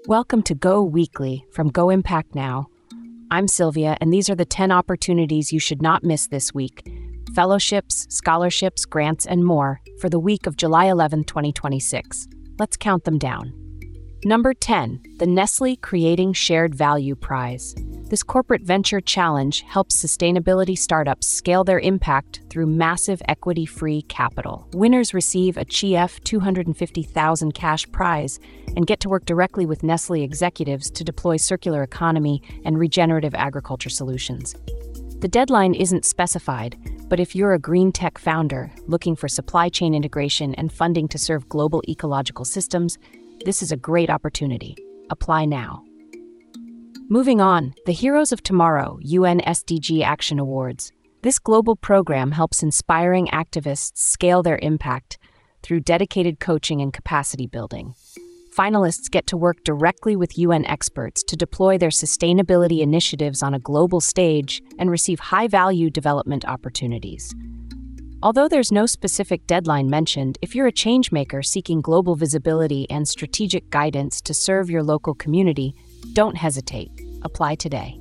Welcome to Go Weekly from Go Impact Now. I'm Sylvia, and these are the 10 opportunities you should not miss this week. Fellowships, scholarships, grants, and more for the week of July 11, 2026. Let's count them down. Number 10, the Nestlé Creating Shared Value Prize. This corporate venture challenge helps sustainability startups scale their impact through massive equity-free capital. Winners receive a Chief $250,000 cash prize and get to work directly with Nestlé executives to deploy circular economy and regenerative agriculture solutions. The deadline isn't specified, but if you're a green tech founder looking for supply chain integration and funding to serve global ecological systems, this is a great opportunity. Apply now. Moving on, the Heroes of Tomorrow UN SDG Action Awards. This global program helps inspiring activists scale their impact through dedicated coaching and capacity building. Finalists get to work directly with UN experts to deploy their sustainability initiatives on a global stage and receive high-value development opportunities. Although there's no specific deadline mentioned, if you're a changemaker seeking global visibility and strategic guidance to serve your local community, don't hesitate. Apply today.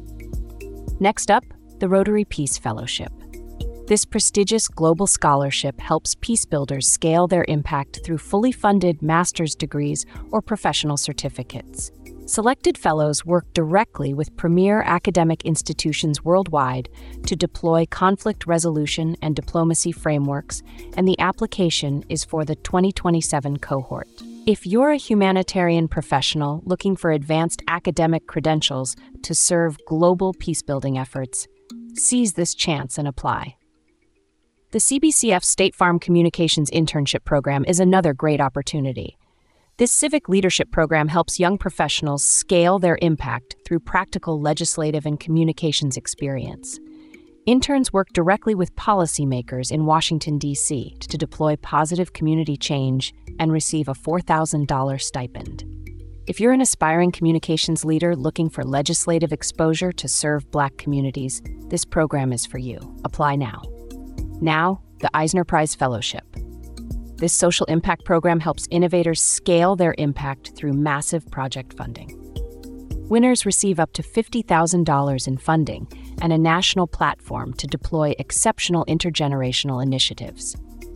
Next up, the Rotary Peace Fellowship. This prestigious global scholarship helps peace builders scale their impact through fully funded master's degrees or professional certificates. Selected fellows work directly with premier academic institutions worldwide to deploy conflict resolution and diplomacy frameworks, and the application is for the 2027 cohort. If you're a humanitarian professional looking for advanced academic credentials to serve global peacebuilding efforts, seize this chance and apply. The CBCF State Farm Communications Internship Program is another great opportunity. This civic leadership program helps young professionals scale their impact through practical legislative and communications experience. Interns work directly with policymakers in Washington, D.C. to deploy positive community change and receive a $4,000 stipend. If you're an aspiring communications leader looking for legislative exposure to serve Black communities, this program is for you. Apply now. Now, the Eisner Prize Fellowship. This social impact program helps innovators scale their impact through massive project funding. Winners receive up to $50,000 in funding and a national platform to deploy exceptional intergenerational initiatives.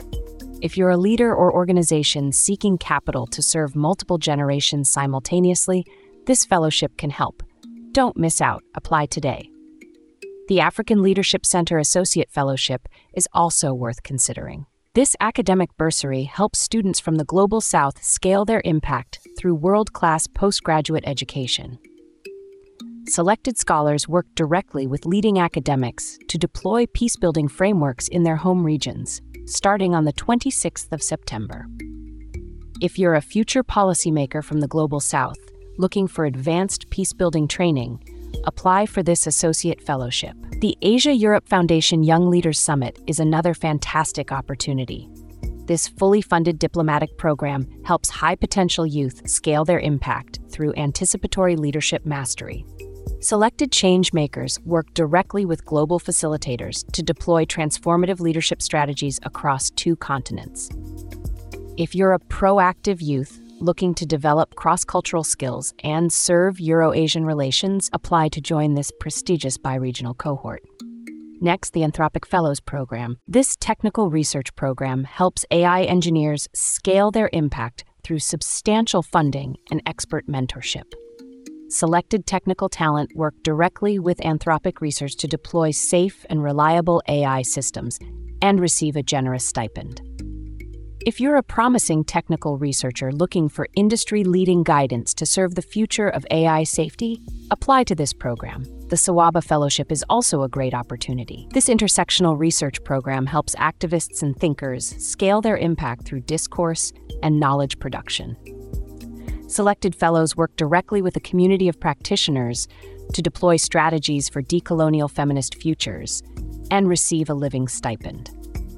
If you're a leader or organization seeking capital to serve multiple generations simultaneously, this fellowship can help. Don't miss out. Apply today. The African Leadership Center Associate Fellowship is also worth considering. This academic bursary helps students from the Global South scale their impact through world-class postgraduate education. Selected scholars work directly with leading academics to deploy peacebuilding frameworks in their home regions, starting on the 26th of September. If you're a future policymaker from the Global South looking for advanced peacebuilding training, apply for this associate fellowship. The Asia-Europe Foundation Young Leaders Summit is another fantastic opportunity. This fully funded diplomatic program helps high-potential youth scale their impact through anticipatory leadership mastery. Selected change-makers work directly with global facilitators to deploy transformative leadership strategies across 2 continents. If you're a proactive youth looking to develop cross-cultural skills and serve Euro-Asian relations, apply to join this prestigious bi-regional cohort. Next, the Anthropic Fellows Program. This technical research program helps AI engineers scale their impact through substantial funding and expert mentorship. Selected technical talent work directly with Anthropic Research to deploy safe and reliable AI systems and receive a generous stipend. If you're a promising technical researcher looking for industry-leading guidance to serve the future of AI safety, apply to this program. The Sawaba Fellowship is also a great opportunity. This intersectional research program helps activists and thinkers scale their impact through discourse and knowledge production. Selected fellows work directly with a community of practitioners to deploy strategies for decolonial feminist futures and receive a living stipend.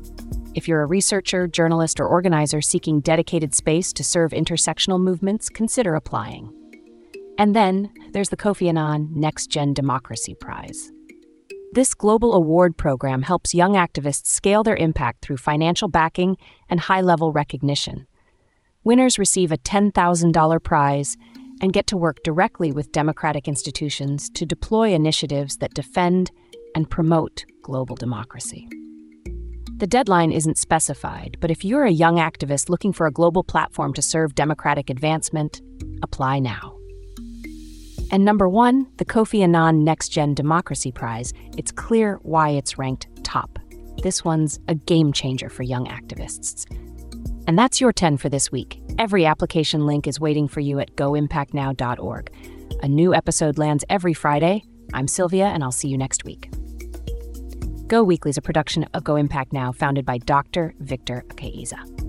If you're a researcher, journalist, or organizer seeking dedicated space to serve intersectional movements, consider applying. And then there's the Kofi Annan Next Gen Democracy Prize. This global award program helps young activists scale their impact through financial backing and high-level recognition. Winners receive a $10,000 prize and get to work directly with democratic institutions to deploy initiatives that defend and promote global democracy. The deadline isn't specified, but if you're a young activist looking for a global platform to serve democratic advancement, apply now. And number 1, the Kofi Annan Next Gen Democracy Prize. It's clear why it's ranked top. This one's a game changer for young activists. And that's your 10 for this week. Every application link is waiting for you at goimpactnow.org. A new episode lands every Friday. I'm Sylvia, and I'll see you next week. Go Weekly is a production of Go Impact Now, founded by Dr. Victor Akeiza.